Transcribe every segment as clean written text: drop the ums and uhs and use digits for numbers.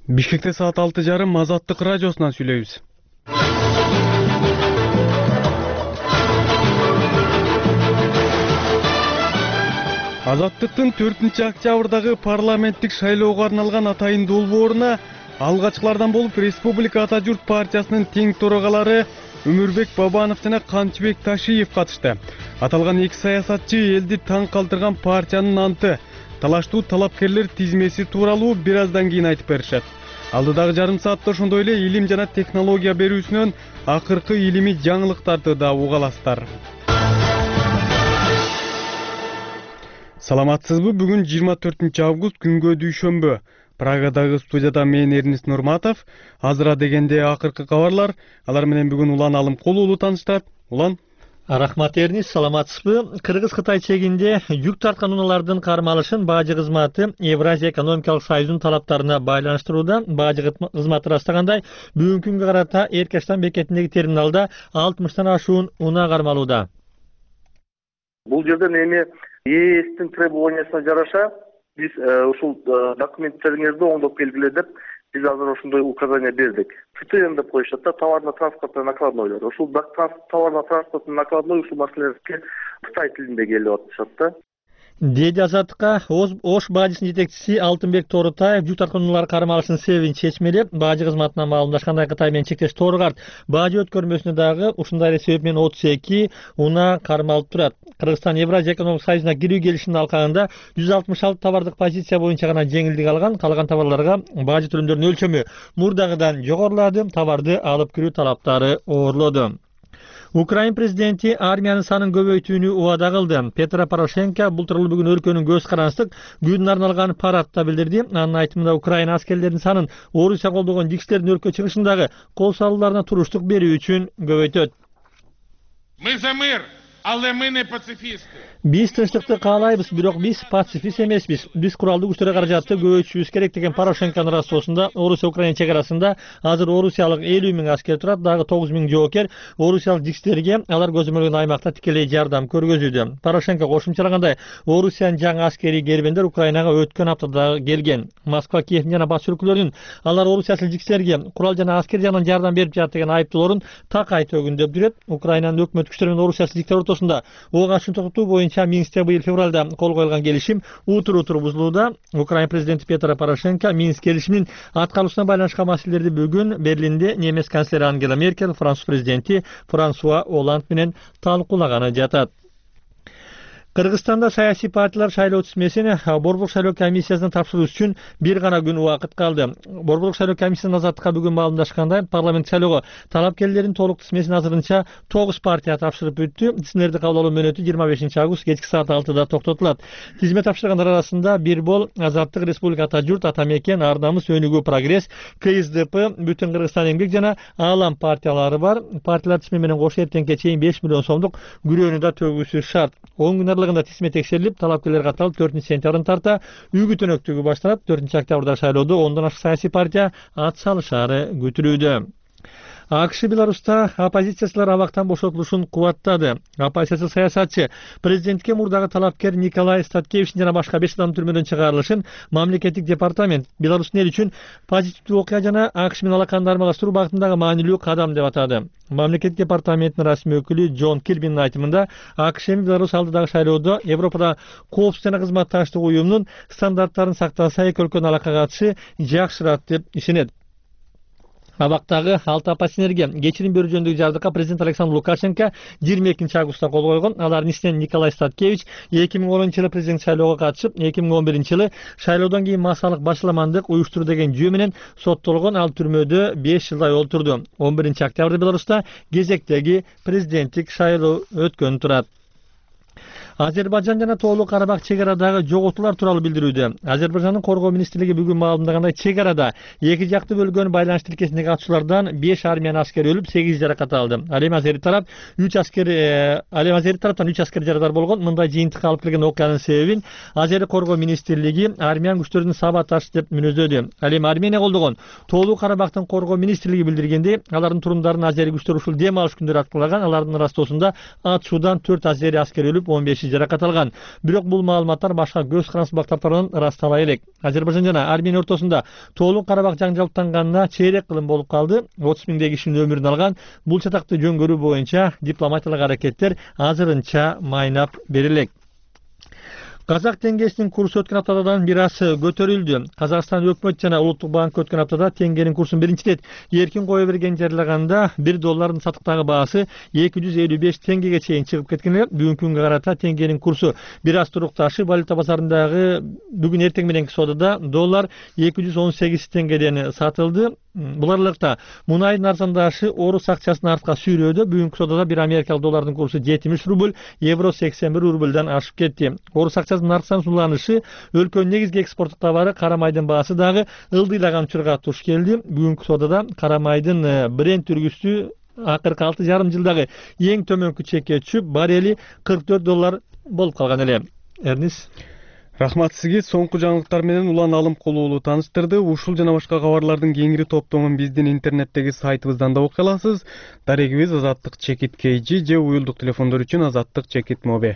Бишкекте саат 6:30 Азаттык радиосунан сүйлөйбүз. Азаттыктын 4-октябрдагы парламенттик шайлоого арналган атайын долбооруна алгачкылардан болуп Республика Ата Журт партиясынын тең төрагалары Өмүрбек Бабанов жана Канчыбек Ташиев катышты. Аталган эки саясатчы элди таң калтырган партиянын анты талаштуу талапкерлер тизмеси тууралуу бир аздан кийин айтып беришет. Алдыдагы жарым саатта ошондой эле илим жана технология берүүсүнөн акыркы илимий жаңылыктарды да угаласыздар. Саламатсызбы? Бүгүн 24 август күнгө дүйшөмбү. Прагадагы студияда мен Эрнис Нурматов. Азыра дегенде акыркы кабарлар. Алар менен бүгүн Улан Алымкулуулу тааныштырат. Улан. Рахмат Эрнис, саламатсызбы? Кыргыз-Кытай чегинде жүк тарткан унаалардын кармалышын бажы кызматы Евразия экономикалык союзунун талаптарына байланыштырууда. Бажы кызматы ырастагандай, бүгүнкү күнгө карата Эркештан бекетиндеги терминалда 60тан ашуун унаа кармалууда. Бул жерден эми ЕСтин требованиясына жараша биз ушул документтериңизди оңдоп келгиле деп биз азыр ошондой указание бердик. ТТН деп коюшат да, товарно-транспортный накладнойлор. Ушул товарно-транспортный накладной ушул маселелерге Кытай тилинде келип атышат да. Деди Азаттыкка Ош бажысынын жетекчиси Алтынбек Торутаев жүк тарткан унаалар кармалышынын себебин чечмелеп, бажы кызматынан маалымдашкандай Кытай менен чектеш Торгарт бажы өткөрмөсүнө дагы ушундай эле себеп менен 32 унаа кармалып турат. Кыргызстан Евразия экономикалык союзуна кирүү келишимдин алкагында 166 товардык позиция боюнча гана жеңилдик алган, калган товарларга бажы төлөмдөрүнүн өлчөмү мурдагыдан жогорулады, товарды алып кирүү талаптары оорлоду. Украин президенти армиянын санын көбөйтүүнү убада кылды. Петро Порошенко бул тууралуу бүгүн өлкөнүн көз карандык күнүнө арналган парадта билдирди. Анын айтымында Украина аскерлеринин санын Орусия колдогон дикстердин өлкө чыгышындагы кол салууларына туруштук берүү үчүн көбөйтөт. Мы за мир, але мы не пацифисты. Биз тынчтыкты каалайбыз, бирок биз пацифист эмеспиз. Биз куралдуу күчтөр каражатты көбөйтүшүбүз керек деген Порошенконун растоосунда Орусия-Украина чек арасында азыр орусиялык 50 000 аскер турат, дагы 9 000 жоокер орусиялык дикстерге алар көзөмөлгөн аймакта тикелей жардам көргөзүүдө. Порошенко кошумчалагандай, Орусиянын жаңы аскерий кербендер Украинага өткөн аптада келген. Москва, Киев жана баш өлкөлөрүнүн алар орусиялык дикстерге курал жана аскер жагынан жардам берип жатат деген айыптоолорун такай төгүндөп жүрөт. Украинанын өкмөт күчтөрү менен орусиялык диктер ортосунда ого каршы токтотуу боюнча Минскте быйыл февралда кол коюлган келишим утур бузулууда. Украин президенти Петро Порошенко Минск келишиминин аткарылышына байланышкан маселелерди бүгүн Берлинде немец канцлери Ангела Меркель, Француз президенти Франсуа Оланд менен талкуулаганы жатат. Кыргызстанда саясий партиялар шайлоо тизмесин Борборлук шайлоо комиссиясына тапшыруу үчүн бир гана күн убакыт калды. Борборлук шайлоо комиссиясынын Азаттыкка бүгүн маалымдашкандай, парламент шайлоого талапкерлердин толук тизмесин азырынча 9 партия тапшырып бүттү. Тизмелерди кабыл алуу мөөнөтү 25 август кечки саат 6-да токтотулат. Тизме тапшыргандар арасында бир бол Азаттык, Республика Ата Журт, Ата Мекен, Ар Намыс, Өнүгүү, Прогресс, КСДП, Бүтүн Кыргызстан эмгек жана Аалам партиялары бар. Партиялар тизме менен кошо эртеңке чейин 5 миллион сомдук күрөөнү да төгүүсү шарт. 10 күн аралыгында тизме текшерилип, талапкерлер катталып 4-сентябрдан тарта үгүт өнөктүгү башталат. 4-октябрда шайлоодо 10дон ашык саясий партия ат салышары күтүлүүдө. АКШ Беларуста оппозициячылар абактан бошотулушун кубаттады. Оппозиция саясатчы президентке мурдагы талапкер Николай Статкевич жана башка 5 адам түрмөдөн чыгарылышын мамлекеттик департамент Беларустун эл үчүн позитивдүү окуя жана АКШ менен алаканы дармагастыруу багытындагы маанилүү кадам деп атады. Мамлекеттик департаменттин расмий өкүлү Джон Кирбинин айтымында, АКШ менен Беларусь алдыдагы шайлоодо Европада коопсуз жана кызматташтык уюмунун стандарттарын сактаса, эки өлкөнүн алака катышы жакшырат деп ишенет. Абактагы 6 оппозиционерге кечирим берүү жөнүндөгү жардыкка президент Александр Лукашенко 22 августта кол койгон. Алардын ичинен Николай Статкевич 2010-жылы президент шайлоого катышып, 2011-жылы шайлоодон кийин массалык башаламандык уюштуруу деген жөө менен соттолгон. Ал түрмөдө 5 жылдай олтурду. 11 октябрда Беларуста кезектеги президенттик шайлоо өткөн турат. Азербайжан жана Тоолуу Карабак чек арадагы жоготуулар тууралуу билдирүүдө. Азербайжандын коргоо министрлиги бүгүн маалымдагандай, чек арада эки жакты бөлгөн байланыш тилкесиндеги катышуулардан 5 армиян аскери өлүп, 8 жаракат алды. Ал эми азери тараптан 3 аскер жарадар болгон. Мындай жыйынтыкка алып келген окуянын себебин Азери коргоо министрлиги армиян күчтөрүнүн саботаж деп мүнөздөдү. Ал эми Армения колдогон Тоолуу Карабактын коргоо министрлиги билдиргендей, алардын турундарын азери күчтөр ушул дем алыш күндөрү аткарлаган. Алардын растоосунда ат шуудан 4 азери аскер өлүп, 15 жаракат алган. Бирок бул маалыматтар башка көз карандысыздыктар тарабынан ырастала элек. Азербайжан жана Армения ортосунда тоолук Карабак жаңжалыктанганына чейрек кылым болуп калды. 30 миңдей кишинин өмүрүн алган бул чатакты жөн көрүү боюнча дипломатиялык аракеттер азырынча майнап берилет. Казак теңгесинин курсу өткөн аптадан бир аз көтөрүлдү. Казакстан өкмөт жана Улуттук банк өткөн аптада теңгенин курсун биринчи рет эркин кое берген жарыяганда 1 доллардын сатыктагы баасы 255 теңгеге чейин чыгып кеткен эле. Бүгүнкү күнгө карата теңгенин курсу бир аз турукташып, валюта базарындагы бүгүн эртең мененки содада доллар 218 теңгеден сатылды. Бул аралыкта мунайдын арзандашы орус акчасын артка сүйрөөдө. Бүгүнкү содада 1 америкалык доллардын курсу 70 рубль, евро 81 рубльдан ашып кетти. Орус акчасынын арзан суланышы өлкөнүн негизги экспорттук товары кара майдын баасы дагы ылдыйлаган учурга туш келди. Бүгүнкү содада кара майдын Brent үргүсү акыркы 6,5 жылдагы эң төмөнкү чекке түшүп, барели 44 доллар болуп калган эле. Эрнис, Рахмат сизге. Соңку жаңылыктар менен Улан Алымкулуулу тааныштырды. Ушул жана башка кабарлардын кеңири топтомун биздин интернеттеги сайтыбыздан да окуй аласыз. Дарегибиз Азаттык Чекит KG же уюлдук телефондор үчүн Азаттык Чекит Моби.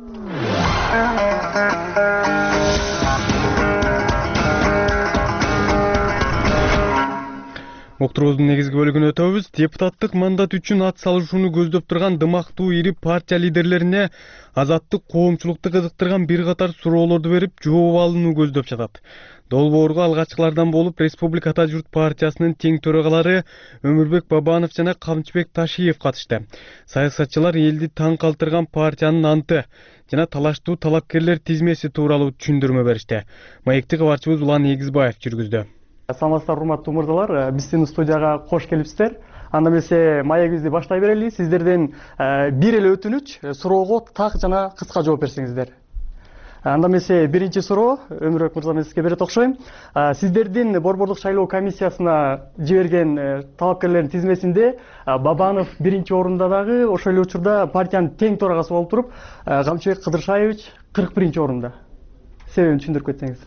Уктуруубуздун негизги бөлүгүнө өтөбүз. Депутаттык мандат үчүн ат салышууну көздөп турган дымактуу ири партия лидерлерине азаттык коомчулукту кызыктырган бир катар суроолорду берип, жооп алууну көздөп жатат. Долбоорго алгачкылардан болуп Республика Ата журт партиясынын тең төрагалары Өмүрбек Бабанов жана Камчыбек Ташиев катышты. Саясатчылар элди таң калтырган партиянын анты жана талаштуу талапкерлер тизмеси тууралуу түшүндүрмө беришти. Маекти кабарчыбыз Улан Эгизбаев жүргүздү. Саламатсыздар, урматтуу мырзалар. Биздин студияга кош келипсиздер. Анда эмесе маегибизди баштай берели. Сиздерден бир эле өтүнүч, суроого так жана кыска жооп берсеңиздер. Анда эмесе биринчи суроо Өмүрбек мырза сизге берет окшойм. Сиздердин борбордук шайлоо комиссиясына жиберген талапкерлердин тизмесинде Бабанов биринчи орунда дагы, ошол эле учурда партиянын тең төрагасы болуп туруп, Камчыбек Кыдыршаевич 41 орунда. Себебин түшүндүрүп кетсеңиз.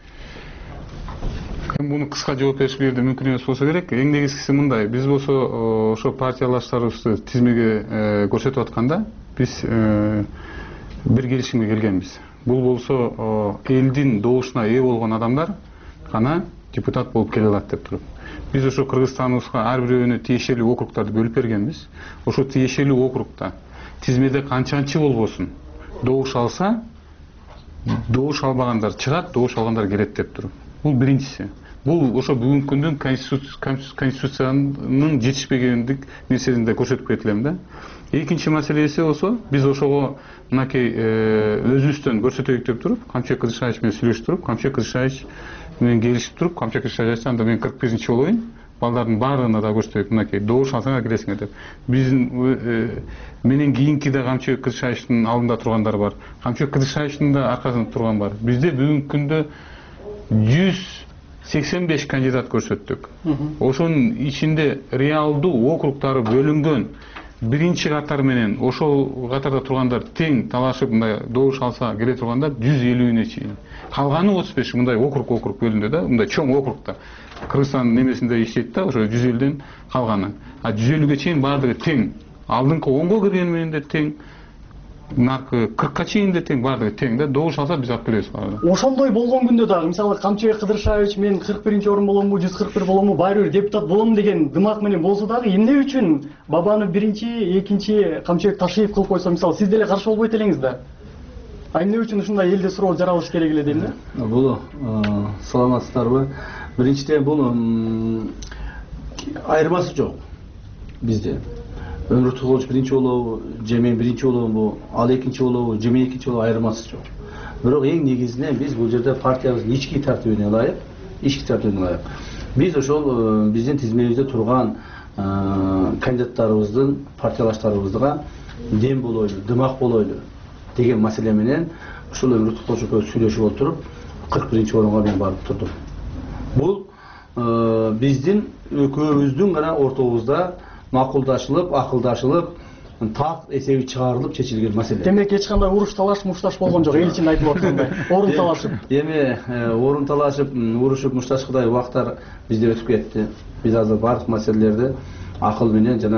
Буну кыска жооп беришибизде мүмкүн эмес болсо керек. Эң негизгиси мындай: биз болсо ошо партиялаштарыбызды тизмеге көрсөтүп атканда биз бир келишимге келгенбиз. Бул болсо элдин добушуна ээ болгон адамдар гана депутат болуп келе алат деп туруп. Биз ошо Кыргызстаныбызга ар бирөөнө тиешелүү округдарды бөлүп бергенбиз. Ошо тиешелүү округда тизмеде канчанчы болбосун добуш алса, добуш албагандар чыгат, добуш алгандар келет деп туруп. Бул биринчиси. Бул ошо бүгүнкү күндүн конституциянын жетишпегендик нерсесин да көрсөтүп кетилем да. Экинчи маселеси болсо, биз ошого мынакей өзүбүздөн көрсөтөйүк деп туруп, Камчыбек Кыдыршаевич менен сүйлөшүп туруп, Камчыбек Кыдыршаевич менен келишип туруп, Камчыбек Кыдыршаевич анда мен 41-чи болоюн, балдардын баардыгына да көрсөтөйүк, мынакей добуш алсаңар келесиңер деп. Биздин менен кийинки да Камчыбек Кыдыршаевичтин алдында тургандар бар. Камчыбек Кыдыршаевичтин да аркасында турган бар. Бизде бүгүнкү күндө 185 кандидат көрсөттүк. Ошонун ичинде реалдуу округдары бөлүнгөн биринчи катар менен ошол катарда тургандар тең талашып мындай добуш алса келе тургандар 150-үнө чейин. Калганы 35 мындай округ бөлүндү да, мындай чоң округда. Кыргызстандын немесинде иштейт да, ошо 150ден калганы. 150ге чейин баардыгы тең. Алдыңкы 10го кирген менен де тең. Наркы 40-ка чейин де тең, баардыгы тең да. Добуш алса биз алып келебиз баардыгы. Ошондой болгон күндө дагы, мисалы Камчыбек Кыдыршаевич мен 41-чи орун боломбу, 141 боломбу, баары бир депутат болом деген дымак менен болсо дагы эмне үчүн Бабанов биринчи, экинчи Камчыбек Ташиев кылып койсо, мисалы сиз деле каршы болбойт элеңиз да. Эмне үчүн ушундай элде суроо жаралыш керек эле дейм да. Бул саламатсыздарбы? Биринчиден бул айырмасы жок бизде. Өмүрбек Тукулович биринчи болобу, же мен биринчи болобу, ал экинчи болобу, же мен экинчи болобу, айырмасы жок. Бирок эң негизинен биз бул жерде партиябыздын ички тартибине ылайык, биз ошол биздин тизмебизде турган кандидаттарыбыздын, партиялаштарыбызга дем болойлу, дымак болойлу деген маселе менен ошол Өмүрбек Тукулович экөөбүз сүйлөшүп отуруп 41-чи орунга мен барып турдум. Бул биздин экөөбүздүн гана ортобузда макулдашылып, акылдашылып, так эсеби чыгарылып чечилген маселе. Демек эч кандай уруш талаш, мушташ болгон жок, эл ичинде айтылып аткандай. Орун талашып. Эми орун талашып, урушуп, мушташкыдай убактар бизде өтүп кетти. Биз азыр бардык маселелерди акыл менен жана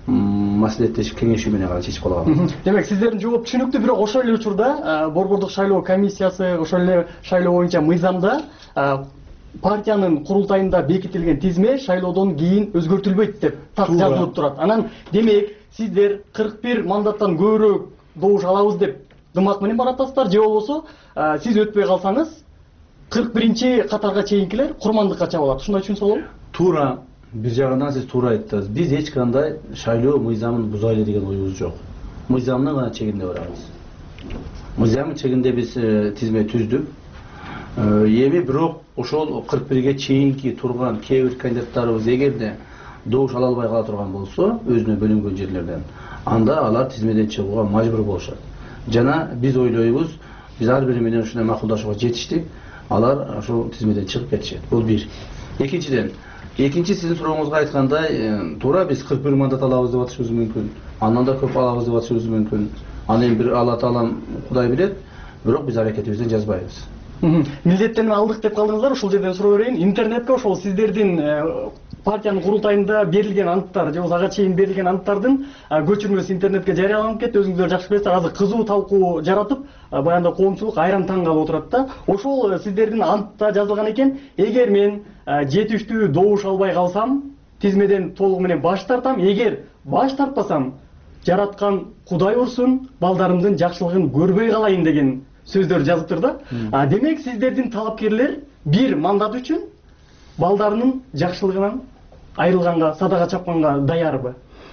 маслихаттешип кеңешүү менен гана чечип кала алабыз. Демек сиздердин жооп түшүнүктүү, бирок ошол эле учурда Борбордук шайлоо комиссиясы ошол эле шайлоо боюнча мыйзамда партиянын курултайында бекитилген тизме шайлоодон кийин өзгөртүлбөйт деп так жазылып турат. Анан демек сиздер 41 мандаттан көбүрөөк добуш алабыз деп дымак менен баратасыздар, же болбосо сиз өтпөй калсаңыз 41 катарга чейинкилер курмандыкка чаба алат. Ушундай түшүнсө болобу? Туура, бир жагынан сиз туура айттыңыз. Биз эч кандай шайлоо мыйзамын бузайлы деген оюбуз жок. Мыйзамдын гана чегинде барабыз. Мыйзамдын чегинде биз тизме түздүк. Эми бирок ошол 41ге чейинки турган кээ бир кандидаттарыбыз эгерде добуш ала албай кала турган болсо, өзүнө бөлүнгөн жерлерден, анда алар тизмеден чыгууга мажбур болушат. Жана биз ойлойбуз, биз ар бири менен ушундай макулдашууга жетиштик, алар ошол тизмеден чыгып кетишет. Бул бир. Экинчиден, сиздин сурооңузга айткандай, туура биз 41 мандат алабыз деп атышыбыз мүмкүн. Андан да көп алабыз деп атышыбыз мүмкүн. Аны эми бир Алла Таалам Кудай билет, бирок биз аракетибизден жазбайбыз. Милдеттен алдык деп калдыңыздар, ошол жерден суроо берейин. Интернетке ошол сиздердин партиянын курултайында берилген анттар, же болбосо ага чейин берилген анттардын көчүрмөсү интернетке жарыяланып кетти. Өзүңүздөр жакшы билесиздер, азыр кызуу талкуу жаратып, баягында коомчулук айран таң калып отурат да. Ошол сиздердин антта жазылган экен, эгер мен жетиштүү добуш албай калсам, тизмеден толугу менен баш тартам, эгер баш тартпасам, жараткан Кудай урсун, балдарымдын жакшылыгын көрбөй калайын деген сөздөр жазыптыр да. Демек сиздердин талапкерлер бир мандат үчүн балдарынын жакшылыгынан айрылганга, садага чапканга даярбы?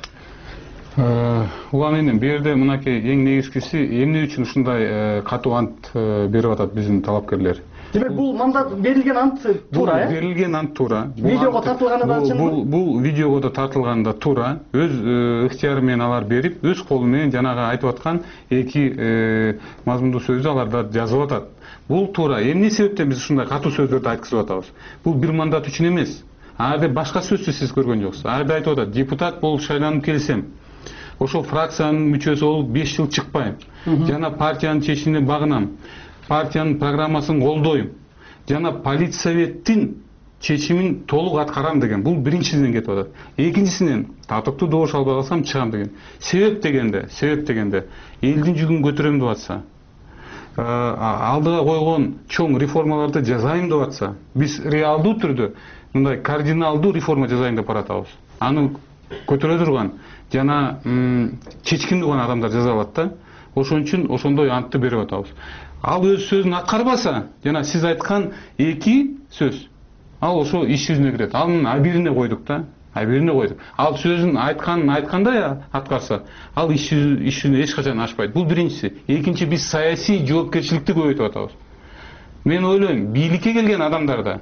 Улам эми бул жерде мынакей эң негизгиси эмне үчүн ушундай катуу ант берип атат биздин талапкерлер. Демек бул мандат берилген ант туура, э? Берилген ант туура. Видеого тартылганы да чынбы? Бул видеого да тартылганы да туура. Өз ыктыяры менен алар берип, өз колу менен жанагы айтып аткан эки мазмундуу сөздү алар да жазып атат. Бул туура. Эмне себептен биз ушундай катуу сөздөрдү айткызып атабыз? Бул бир мандат үчүн эмес. Ада башка сөздү сиз көргөн жоксуз. Ада айтып атат, депутат болуп шайланып келсем, ошол фракциянын мүчөсү болуп 5 жыл чыкпайм. Жана партиянын чечимине багынам. Партиянын программасын колдойм. Жана политсоветтин чечимин толук аткарам деген. Бул биринчисинен кетип атат. Экинчисинен татыктуу добуш албай калсам чыгам деген. Себеп дегенде элдин жүгүн көтөрөм деп атса, алдыга койгон чоң реформаларды жасайм деп атса, биз реалдуу түрдө мындай кардиналдуу реформа жасайм деп баратабыз. Аны көтөрө турган жана чечкиндүү гана адамдар жаза алат да. Ошон үчүн ошондой антты берип атабыз. Ал өз сөзүн аткарбаса, жана сиз айткан эки сөз, ал ошо иш жүзүнө кирет. Анын абирине койдук да. Ал сөзүн айткандай аткарса, ал иш жүзүнө эч качан ашпайт. Бул биринчиси. Экинчи, биз саясий жоопкерчиликти көбөйтүп атабыз. Мен ойлойм, бийликке келген адамдарда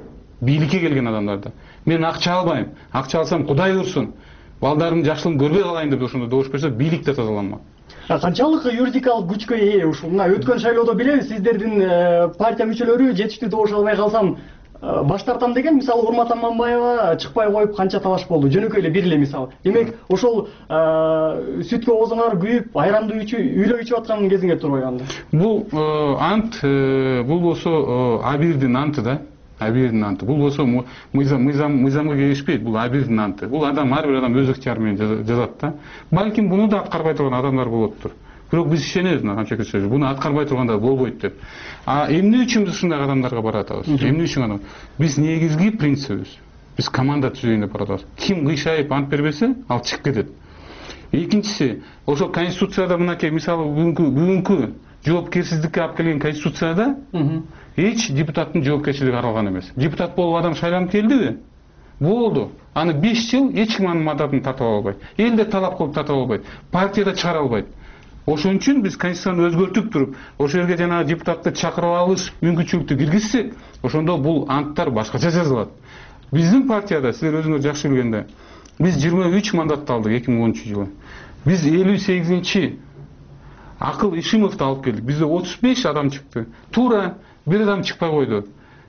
мен акча албайм. Акча алсам Кудай урсун, балдарымдын жакшылыгын көрбөй калайын деп ошондо добуш берсе, бийлик да тазаланмак. Канчалык юридикалык күчкө ээ ушул? Мына өткөн шайлоодо билебиз, сиздердин партия мүчөлөрү жетиштүү добуш албай калсам баш тартам деген, мисалы Урмат Аманбаева чыкпай коюп канча талаш болду. Жөнөкөй эле бир эле мисал. Демек ошол сүткө оозуңар күйүп, айранды үйлөп ичип аткан кезиңер турбайбы анда? Бул ант, бул болсо абирдин анты да. Бул болсо мыйзамга келишпейт, бул абирдин анты. Бул адам, ар бир адам өз ыктыяры менен жазат да. Балким буну да аткарбай турган адамдар болоптур. Бирок биз ишенебиз мына канча сөз. Буну аткарбай тургандар болбойт деп. Эмне үчүн биз ушундай адамдарга баратабыз? Эмне үчүн адам? Биз негизги принцибибиз. Биз команда түзөйүн деп баратабыз. Ким кыйшайып ант бербесе, ал чыгып кетет. Экинчиси, ошо конституцияда мынакей мисалы бүгүнкү жоопкерсиздикке алып келген конституцияда эч депутаттын жоопкерчилиги каралган эмес. Депутат болуп адам шайланып келдиби? Болду. Аны 5 жыл эч ким анын мандатын тартып албайт. Эл да талап кылып тартып албайт. Партия да чыгара албайт. Ошон үчүн биз конституцияны өзгөртүп туруп, ошол жерге жана депутатты чакырып алыш мүмкүнчүлүктү киргизсек, ошондо бул анттар башкача жазылат. Биздин партияда, силер өзүңөр жакшы билгендей, биз 23 мандатты алдык 2013-жылы. Биз 58-чи Акыл Ишимовду алып келдик. Бизде 35 адам чыкты. Туура бир адам чыкпай койду.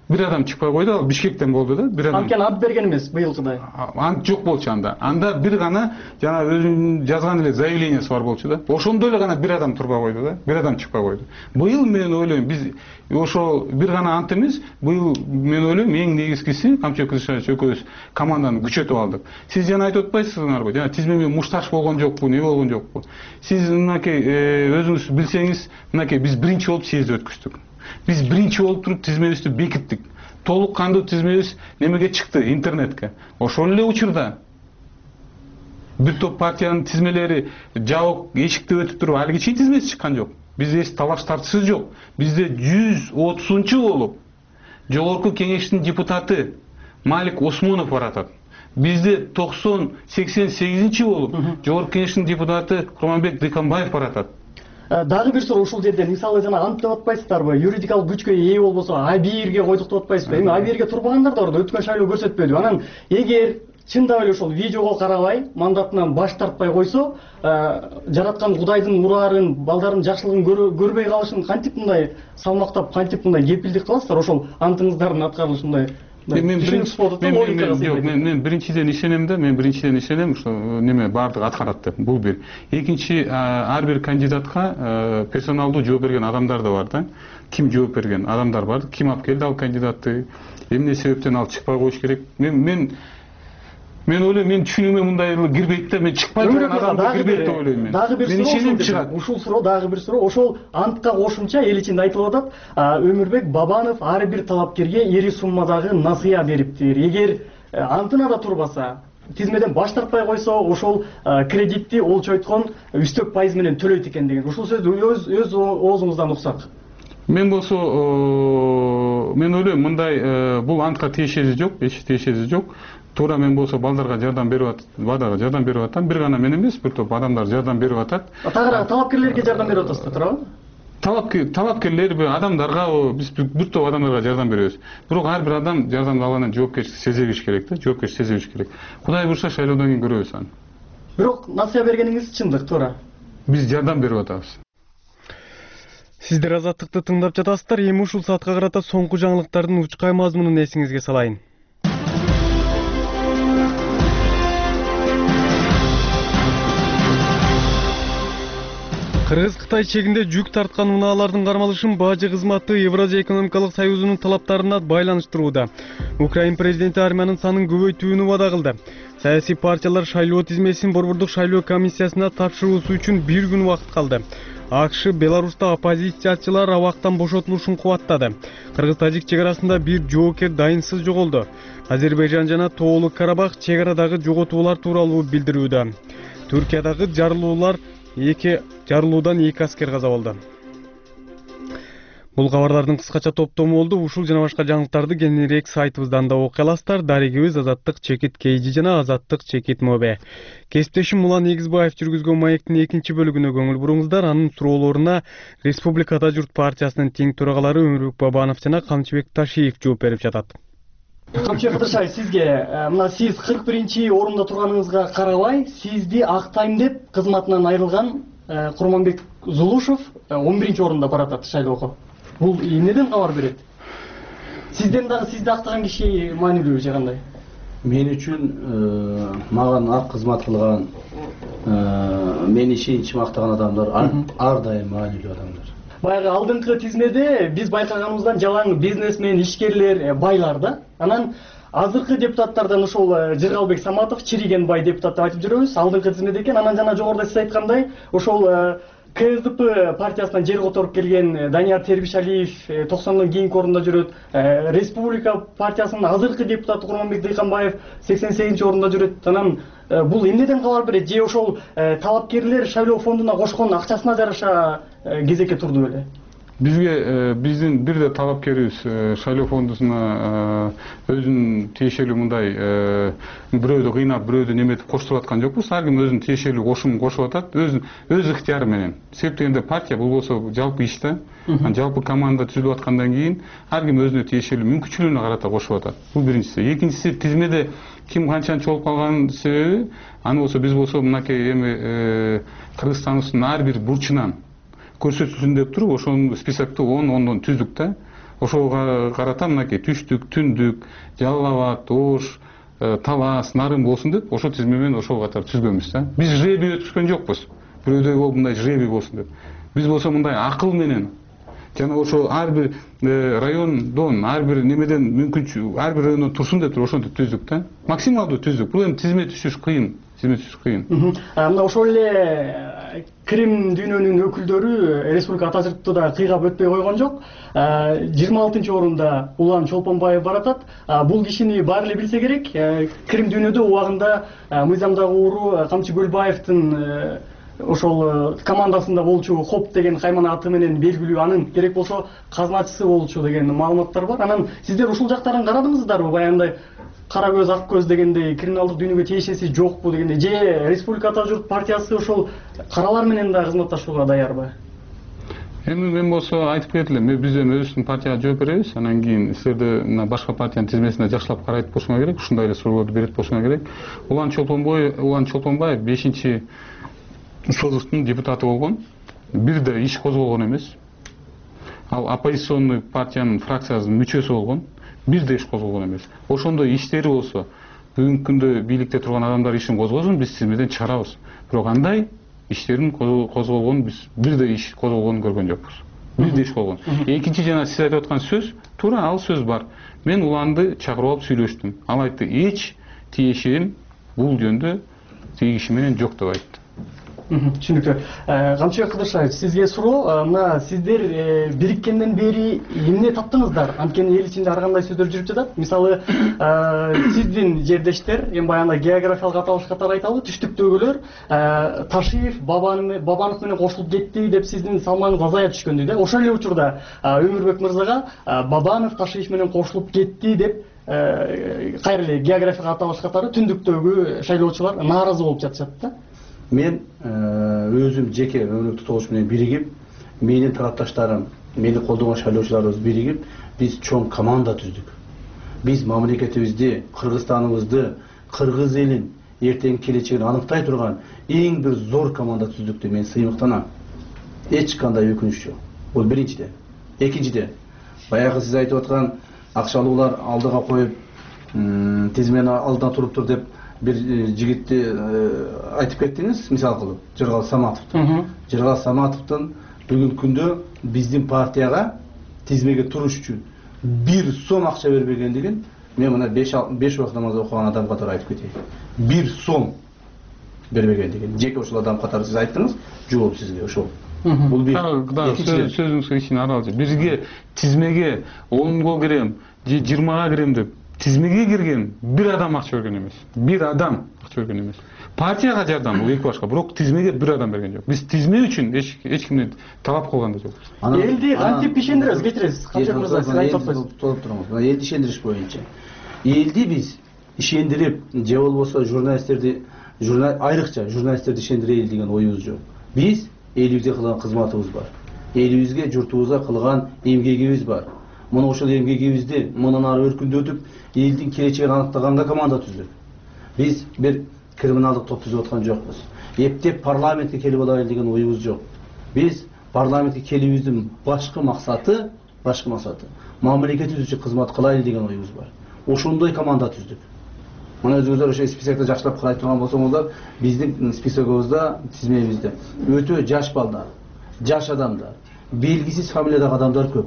бир адам чыкпай койду, ал Бишкектен болду да, бир адам. Анткени ант берген эмес быйылкыдай. Ант жок болчу анда. Анда бир гана жана өзүнүн жазган эле заявлениясы бар болчу да. Ошондо эле гана бир адам турбай койду да, бир адам чыкпай койду. Быйыл мен ойлойм, биз ошо бир гана ант эмес, быйыл мен ойлойм эң негизгиси Камчыбек Кылычбаевич экөөбүз команданы күчөтүп алдык. Сиз жана айтып атпайсыздарбы? Жана тизмеме мушташ болгон жокпу, не болгон жокпу? Сиз мынакей өзүңүз билсеңиз, мынакей биз биринчи болуп съезди өткүздүк. Биз биринчи болуп туруп тизмебизди бекиттик. Толук кандуу тизмебиз немеге чыкты, интернетке. Ошол эле учурда бир топ партиянын тизмелери жабык эшикти өтүп туруп алиги чейин тизмеси чыккан жок. Бизде эч талаш тартышыбыз жок. Бизде 130-чу болуп жогорку кеңештин депутаты Малик Осмонов баратат. Бизде 90-88-чи болуп жогорку кеңештин депутаты Курманбек Дыйканбаев баратат. Дагы бир суроо ушул жерден, мисалы жана ант деп атпайсыздарбы, юридикалык күчкө ээ болбосо А1-ге койдук деп атпайсызбы? Эми А1-ге турбагандар да ордо өткөн шайлоо көрсөтпөдү. Анан эгер чындап эле ошол видеого карабай, мандатынан баш тартпай койсо, жараткан Кудайдын ураарын, балдардын жакшылыгын көрбөй калышын кантип мындай салмактап, кантип мындай кепилдик кыласыздар ошол антыңыздардын аткарылышындай? Мен биринчиден ишенем да, ушу неме баардыгы аткарат деп. Бул бир. Экинчи, ар бир кандидатка персоналдуу жооп берген адамдар да бар да. Ким жооп берген адамдар бар, ким алып келди ал кандидатты, эмне себептен ал чыкпай коюш керек. Мен ойлойм, мен түшүнүмө мындай кирбейт да, мен чыкпай турган адамды кирбейт деп ойлойм мен. Дагы бир суроо, ушул суроо дагы бир суроо. Ошол антка кошумча эл ичинде айтылып атат, Өмүрбек Бабанов ар бир талапкерге ири суммадагы насыя бериптир. Эгер антына да турбаса, тизмеден баш тартпай койсо, ошол кредитти ол чойткон үстөк пайыз менен төлөйт экен деген. Ушул сөздү өз оозуңуздан уксак. Мен болсо, мен ойлойм мындай бул антка тиешеси жок, эч тиешеси жок. Туура мен болсо балдарга жардам берип атам, бир гана мен эмес, бир топ адамдар жардам берип атат. Тагыраак талапкерлерге жардам берип атасыздар, туурабы? Талапкерлерби, адамдарга, биз бир топ адамдарга жардам беребиз. Бирок ар бир адам жардам алгандан жоопкерчилик сезе билиш керек да, жоопкерчилик сезе билиш керек. Кудай буйрса шайлоодон кийин көрөбүз аны. Бирок насыя бергениңиз чындык, туура. Биз жардам берип атабыз. Сиздер Азаттыкты тыңдап жатасыздар. Эми ушул саатка карата соңку жаңылыктардын учкай мазмунун эсиңизге салайын. Кыргыз-Кытай чегинде жүк тарткан унаалардын кармалышын бажы кызматы Евразия экономикалык союзунун талаптарына байланыштырууда. Украин президенти армиянын санын көбөйтүүнү вада кылды. Саясий партиялар шайлоо тизмесин Борбордук шайлоо комиссиясына тапшыруусу үчүн бир күн убакыт калды. АКШ Беларуста оппозициячылар абактан бошотулушун кубаттады. Кыргыз-Тажик чек арасында бир жоокер дайынсыз жоголду. Азербайжан жана Тоолуу Карабах чек арадагы жоготуулар тууралуу билдирүүдө. Түркиядагы жарылуудан 2 аскер каза болду. Бул кабарлардын кыскача топтому болду. Ушул жана башка жаңылыктарды кеңирээк сайтыбыздан да окуй аласыздар. Дарегибиз Азаттык чекит KG жана Азаттык чекит МОБ. Кесиптешим Мулан Негизбаев жүргүзгөн маектин экинчи бөлүгүнө көңүл буруңуздар. Анын суроолоруна Республика Ата журт партиясынын тең төрагалары Өмүрбек Бабанов жана Камчыбек Ташиев жооп берип жатат. Камчыбек Кыдыршаев, сизге мына сиз 41-чи орунда турганыңызга карабай, сизди актайм деп кызматынан айрылган Курманбек Зулушев 11-чи орунда баратат шайлоого. Бул эмнеден кабар берет? Сизден дагы сизди актаган киши маанилүү же кандай? Мен үчүн маган ак кызмат кылган, мени ишеничип актаган адамдар ар дайым маанилүү адамдар. Баягы алдыңкы тизмеде биз байкаганыбыздан жалаң бизнесмен, ишкерлер, байлар да. Анан азыркы депутаттардан ушул Жыргалбек Саматов, Чириген бай депутат деп айтып жүрөбүз. Алдыңкы тизмеде экен. Анан жана жогоруда сиз айткандай, ошол КСДП партиясынан жер которуп келген Данияр Тербишалиев 90-дон кийинки орунда жүрөт. Республика партиясынын азыркы депутаты Курманбек Дыйканбаев 88-чи орунда жүрөт. Анан бул эмнеден кабар берет? Же ошол талапкерлер шайлоо фондуна кошкон акчасына жараша кезекке турду беле? Бизге биздин бир да талапкерибиз шайлоо фондусуна өзүнүн тиешелүү мындай бирөөдү кыйнап, бирөөдү неметип коштуруп аткан жокпуз. Ар ким өзүнүн тиешелүү кошумун кошуп атат, өз ыктыяры менен. Себеп дегенде партия бул болсо жалпы иш да. Жалпы команда түзүлүп аткандан кийин ар ким өзүнө тиешелүү мүмкүнчүлүгүнө карата кошуп атат. Бул биринчиси. Экинчиси, тизмеде ким канчанчы болуп калганын себеби, аны болсо биз болсо мынакей эми Кыргызстандын ар бир бурчунан көрсөтүлсүн деп туруп ошонун списокты 10-10дон түздүк да. ошого карата мынакей түштүк, түндүк, Жалал Абад, Ош, Талас, Нарын болсун деп ошо тизме менен ошол катары түзгөнбүз да. Биз жребий өткүзгөн жокпуз. Бирөөдөй болуп мындай жребий болсун деп. Биз болсо мындай акыл менен жана ошо ар бир райондон, ар бир немеден мүмкүнчүлүк, ар бир райондон турсун деп туруп ошентип түздүк да. Максималдуу түздүк. Бул эми тизме түзүш кыйын. Мына ошол эле Крим дүйнөнүн өкүлдөрү республика ата журтты да кыйгап өтпөй койгон жок. 26-орунда Улан Чолпонбаев баратат. Бул кишини баары эле билсе керек. Крим дүйнөдө убагында мыйзамдагы ууру Камчы Көлбаевдин ошол командасында болчу Хоп деген каймана аты менен белгилүү, анын керек болсо казначысы болчу деген маалыматтар бар. Анан сиздер ушул жактарын карадыңыздарбы? Баягындай кара көз, ак көз дегендей криминалдык дүйнөгө тиешеси жокпу дегендей, же Республика Ата журт партиясы ошол каралар менен да кызматташууга даярбы? Эми мен болсо айтып кетет элем, биз эми өзүбүздүн партияга жооп беребиз, анан кийин силерде мына башка партиянын тизмесине жакшылап карайт болсоңор керек, ушундай эле суроолорду берет болсоңор керек. Улан Чолпонбаев 5-созуктун депутаты болгон, бир да иш козголгон эмес. Ал оппозиционный партиянын фракциясынын мүчөсү болгон, бир да иш козголгон эмес. Ошондой иштери болсо, бүгүнкү күндө бийликте турган адамдар ишин козгозун, биз тизмеден чыгарабыз. Бирок андай иштерин козголгонун биз бир да иш козголгонун көргөн жокпуз. Бир да иш козголгон. Экинчи жана сиз айтып аткан сөз, туура ал сөз бар. Мен Уланды чакырып алып сүйлөштүм. Ал айтты, эч тиешем бул жөндө тиги киши менен жок деп айтты. Түшүнүктүү. Камчыбек Кыдыршаев, сизге суроо, мына сиздер бириккенден бери эмне таптыңыздар? Анткени эл ичинде ар кандай сөздөр жүрүп жатат. Мисалы, сиздин жердештер, эми баягы географиялык аталыш катары айталы, түштүктөгүлөр Ташиев Бабанов менен кошулуп кетти деп сиздин салмагыңыз азая түшкөндөй да. Ошол эле учурда Өмүрбек мырзага Бабанов Ташиев менен кошулуп кетти деп кайра эле географиялык аталыш катары түндүктөгү шайлоочулар нааразы болуп жатышат да. Мен өзүм жеке Өмүрбек Тутулович менен биригип, менин тарапташтарым, мени колдогон шайлоочуларыбыз биригип, биз чоң команда түздүк. Биз мамлекетибизди, Кыргызстаныбызды, кыргыз элин эртеңки келечегин аныктай турган эң бир зор команда түздүк деп мен сыймыктанам. Эч кандай өкүнүч жок. Бул биринчиден. Экинчиден, баягы сиз айтып аткан акчалуулар алдыга коюп, тизмени алдына туруптур деп bir jigitти айтып кеттиңиз, мисал кылып, Жыргал Саматовду. Жыргал Саматовдун бүгүнкү күндө биздин партияга тизмеге туруш үчүн 1 сом акча бербегендигин мен мына 5 убакыт намаз окуган адам катары айтып кетейин. 1 сом бербегендигин. Жеке ошол адам катары сиз айттыңыз, жооп сизге ошол. Бул бир. Сөзүңүзгө кичине аралашып, бизге тизмеге 10го кирем, же 20га кирем деп тизмеге кирген бир адам акча берген эмес. Бир адам акча берген эмес. Партияга жардам бул эки башка, бирок тизмеге бир адам берген жок. Биз тизме үчүн эч кимден талап кылган да жокпуз. Элди кантип ишендиребиз, кечиресиз. Камчыбек мырза, сиз айтып атпайсыз. Толуп туруңуз. Мына элди ишендириш боюнча. Элди биз ишендирип, же болбосо журналисттерди, айрыкча журналисттерди ишендирели деген оюбуз жок. Биз элибизге кылган кызматыбыз бар. Элибизге, журтубузга кылган эмгегибиз бар. Мына ошол эмгегибизди мындан ары өркүндөтүп, элдин келечегин аныктаганга команда түздүк. Биз бир криминалдык топ түзүп аткан жокпуз. Эптеп парламентке келип алайлы деген оюбуз жок. Биз парламентке келүүбүздүн башкы максаты мамлекетибиз үчүн кызмат кылайлы деген оюбуз бар. Ошондой команда түздүк. Мына өзүңүздөр ошо списокто жакшылап карай турган болсоңуздар, биздин списогубузда, тизмебизде өтө жаш балдар, жаш адамдар, белгисиз фамилиядагы адамдар көп.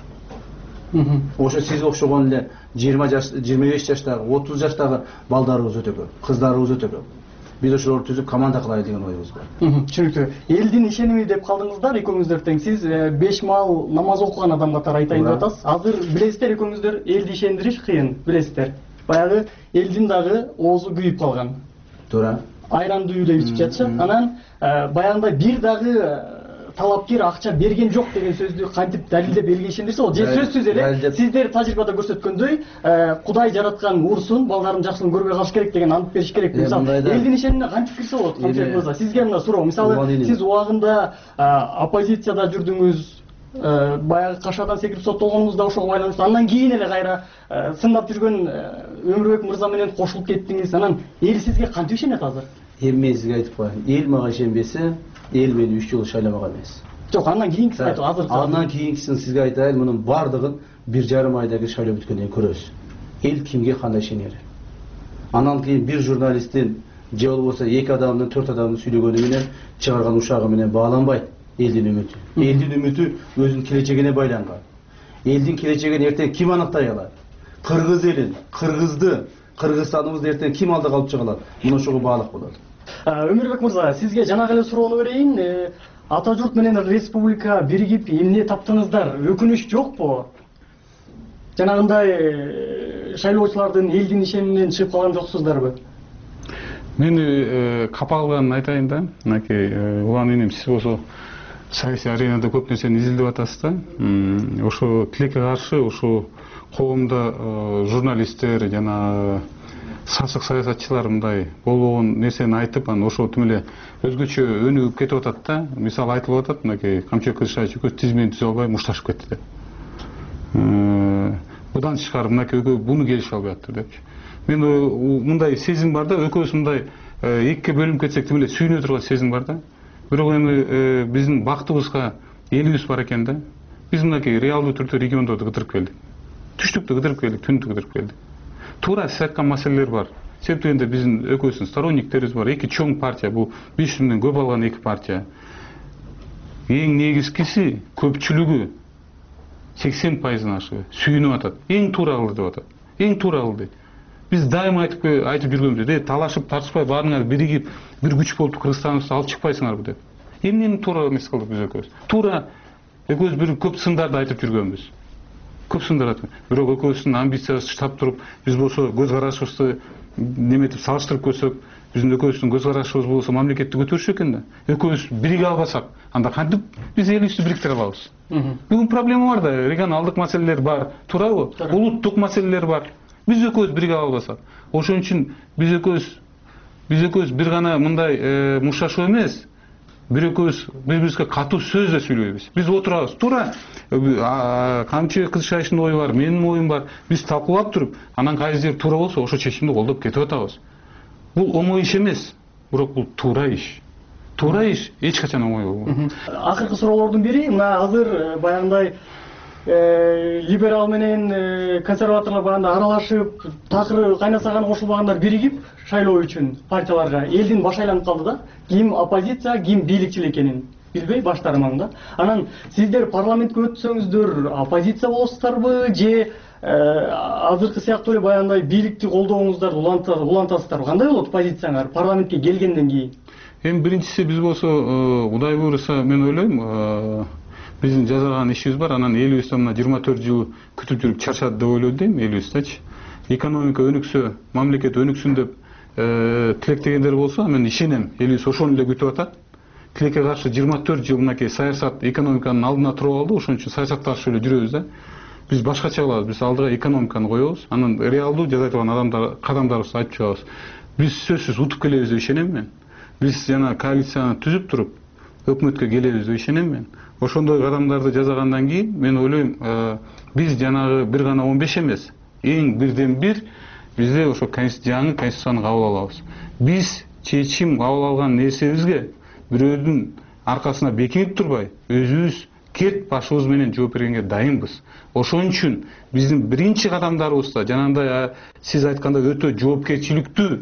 Ошо сиз окшогон эле 20 жаш, 25 жаштагы, 30 жаштагы балдарыбыз өтө көп, кыздарыбыз өтө көп. Биз ошолорду түзүп команда кылайлы деген оюбуз бар. Түшүнүктүү. Элдин ишеними деп калдыңыздар, экөөңүздөр тең. Сиз 5 маал намаз окуган адам катары айтайын деп атасыз. Азыр билесиздер, экөөңүздөр элди ишендириш кыйын, билесиздер. Баягы элдин дагы оозу күйүп калган. Туура. Айранды үйлөй ичип жатышат. Анан баягындай бир дагы талапкер акча берген жок деген сөздү кантип далилдеп элге ишендирсе, ол же сөзсүз эле сиздер тажрыйбада көрсөткөндөй, Кудай жараткан урсун, балдардын жакшылыгын көрбөй калыш керек деген ант бериш керек. Мисалы, элдин ишенимине кантип кирсе болот, Камчыбек мырза? Сизге мына суроо. Мисалы, сиз убагында оппозицияда жүрдүңүз, баягы кашадан секирип соттолгонуңузда ошого байланыштуу. Андан кийин эле кайра сындап жүргөн Өмүрбек мырза менен кошулуп кеттиңиз. Анан эл сизге кантип ишенет азыр? Эми мен сизге айтып коеюн. Эл мага ишенбесе, эл мени 3 жыл шайламаган эмес. Жок, андан кийинкисин айтып, азыр. Андан кийинкисин сизге айтайын, мунун бардыгын 1,5 aydагы шайлоо бүткөндөн көрөбүз. Эл кимге кандай ишенер? Анан кийин бир журналисттин же болбосо 2 адамдын 4 адамдын сүйлөгөнү менен чыгарган ушагы менен багланбайт элдин үмүтү. Элдин үмүтү өзүнүн келечегине байланган. Элдин келечегин эртең ким аныктай алат? Кыргыз элин, Кыргызды, Кыргызстаныбызды эртең ким алдыга алып чыга алат? Мына ошого баалык болот. Өмүрбек мырза, сизге жанагы эле суроону берейин. Ата журт менен республика биригип эмне таптыңыздар? Өкүнүч жокпу? Жанагындай шайлоочулардын элдин ишениминен чыгып калган жоксуздарбы? Мен капа алганын айтайын да. Мынакей улан энем, сиз болсо саясий аренада көп нерсени изилдеп атасыз да. Ошо тилекке каршы ошо коомдо журналисттер жана сасык саясатчылар мындай болбогон нерсени айтып, анан ошо тим эле өзгөчө өнүгүп кетип атат да. Мисалы айтылып атат, мынакей Камчыбек Кылычбаев экөөбүз тизмени түзө албай мушташып кетти деп. Будан тышкары мынакей экөө буну келишип албай атты деп. Мен мындай сезим бар да, экөөбүз мындай экиге бөлүнүп кетсек тим эле сүйүнө турган сезим бар да. Бирок эми биздин бактыбызга элибиз бар экен да. Биз мынакей реалдуу түрдө региондорду кыдырып келдик. Түштүктү кыдырып келдик, түндү кыдырып келдик. Туура сиз айткан маселелер бар. Себеп дегенде биздин экөөбүздүн сторонниктерибиз бар. Эки чоң партия, бул 500 миңден көп алган эки партия. Эң негизгиси көпчүлүгү 80%-дан ашыгы сүйүнүп атат. Эң туура кылды деп атат. Эң туура кылды. Биз дайыма айтып жүргөнбүз. Талашып, тартышпай баарыңар биригип, бир күч болуп Кыргызстаныбызды алып чыкпайсыңарбы деп. Эмнени туура эмес кылдык биз экөөбүз? Туура экөөбүз бир көп сындарды айтып жүргөнбүз. Көп сындар айтып. Бирок экөөбүздүн амбициясы штаб туруп, биз болсо көз карашыбызды неметип салыштырып көрсөк, биздин экөөбүздүн көз карашыбыз болсо мамлекетти көтөрүш экен да. Экөөбүз бириге албасак, анда кантип биз элибизди бириктире алабыз? Бүгүн проблема бар да, регионалдык маселелер бар, туурабы? Улуттук маселелер бар. Биз экөөбүз бириге албасак. Ошон үчүн биз экөөбүз бир гана мындай мушташуу эмес, бир экөөбүз бири-бирибизге катуу сөз да сүйлөйбүз. Биз отурабыз. Туура Камчыбек Кылычбаевдин ою бар, менин оюм бар. Биз талкуулап туруп, анан кайсы жер туура болсо ошо чечимди колдоп кетип атабыз. Бул оңой иш эмес, бирок бул туура иш. Туура иш эч качан оңой болбойт. Акыркы суроолордун бири, мына азыр баягындай либерал менен консерваторлор багында аралашып, такыр кайнасаган кошулбагандар биригип шайлоо үчүн партияларга элдин башы айланып калды да. Ким оппозиция, ким бийликчил экенин билбей баштарынан да. Анан сиздер парламентке өтсөңүздөр оппозиция болосуздарбы же азыркы сыяктуу эле баягындай бийликти колдооңуздарды улантасыздарбы? Кандай болот позицияңар парламентке келгенден кийин? Эми биринчиси биз болсо Кудай буйруса мен ойлойм, биздин жасаган ишибиз бар, анан элибизде мына 24 жыл күтүп жүрүп чарчады деп ойлойм дейм элибиздечи. Экономика өнүксө, мамлекет өнүксүн деп тилектегендер болсо, мен ишенем, элибиз ошону эле күтүп атат. Тилекке каршы 24 жыл мынакей саясат экономиканын алдына туруп алды, ошон үчүн саясатка каршы эле жүрөбүз да. Биз башкача кылабыз, биз алдыга экономиканы коебуз, анан реалдуу жасай турган кадамдарыбызды айтып чыгабыз. Биз сөзсүз утуп келебиз деп ишенем мен. Биз жана коалицияны түзүп туруп, өкмөткө келебиз деп ишенем мен. Ошондой кадамдарды жасагандан кийин мен ойлойм, биз жанагы бир гана 15 эмес, эң бирден бир бизде ошо жаңы конституцияны кабыл алабыз. Биз чечим кабыл алган нерсебизге бирөөдүн аркасына бекинип турбай, өзүбүз кет башыбыз менен жооп бергенге дайынбыз. Ошон үчүн биздин биринчи кадамдарыбызда жанагындай сиз айткандай өтө жоопкерчиликтүү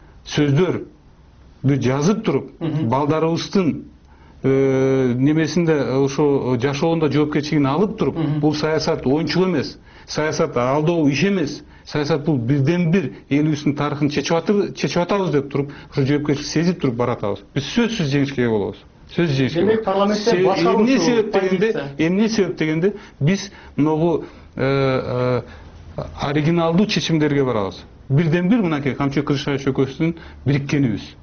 сөздөрдү жазып туруп, балдарыбыздын немесинде ошо жашоонда жоопкерчилигин алып туруп, бул саясат оюнчук эмес, саясат алдоо иш эмес, саясат бул бирден бир элибиздин тарыхын чечип атабыз деп туруп, ошо жоопкерчилик сезип туруп баратабыз. Биз сөзсүз жеңишке ээ болобуз. Сөз жеңишке. Демек парламентте эмне себеп дегенде биз могу оригиналдуу чечимдерге барабыз. Бирден бир мынакей Камчыбек Кылычбаев экөөбүздүн бириккенибиз.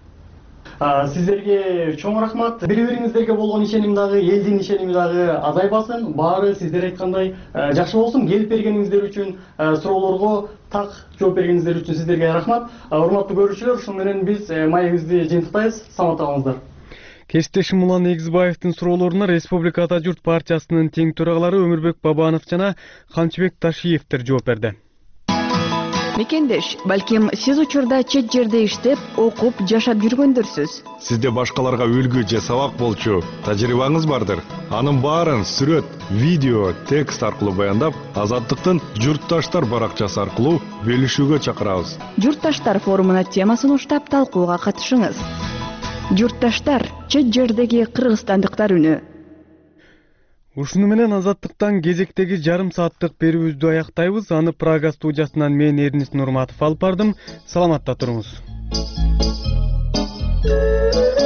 Сиздерге чоң рахмат. Бири-бириңиздерге болгон ишеним дагы, элдин ишеними дагы азайбасын. Баары сиздер айткандай жакшы болсун. Келип бергениңиздер үчүн, суроолорго так жооп бергениңиздер үчүн сиздерге рахмат. Урматтуу көрүүчүлөр, ушун менен биз маегибизди жыйынтыктайбыз. Саламат калыңыздар. Кесиптешим Улан Эгизбаевдин суроолоруна Республика Ата журт партиясынын тең төрагалары Өмүрбек Бабанов жана Камчыбек Ташиевдер жооп берди. Мекендеш, балким сиз учурда чет жерде иштеп, окуп, жашап жүргөндүрсүз. Сизде башкаларга үлгү же сабак болчу тажрыйбаңыз бардыр. Анын баарын сүрөт, видео, текст аркылуу баяндап, Азаттыктын Журтташтар баракчасы аркылуу бөлүшүүгө чакырабыз. Журтташтар форумуна тема сунуштап талкууга катышыңыз. Журтташтар, чет жердеги кыргызстандыктар үнү. Ушуну менен Азаттыктан кезектеги жарым сааттык берүүбүздү аяктайбыз. Аны Прага студиясынан мен Эрнис Нурматов алып бардым. Саламатта туруңуз.